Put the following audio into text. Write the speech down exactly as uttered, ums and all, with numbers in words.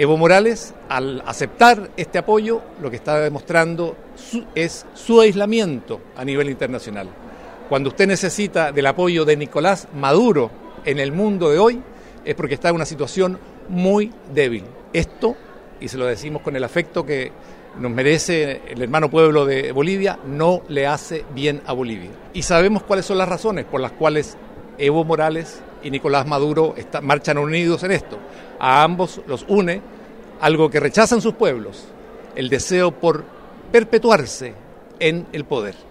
Evo Morales, al aceptar este apoyo, lo que está demostrando su, es su aislamiento a nivel internacional. Cuando usted necesita del apoyo de Nicolás Maduro en el mundo de hoy, es porque está en una situación muy débil. Esto, y se lo decimos con el afecto que nos merece el hermano pueblo de Bolivia, no le hace bien a Bolivia. Y sabemos cuáles son las razones por las cuales Evo Morales y Nicolás Maduro está, marchan unidos en esto. A ambos los une algo que rechazan sus pueblos, el deseo por perpetuarse en el poder.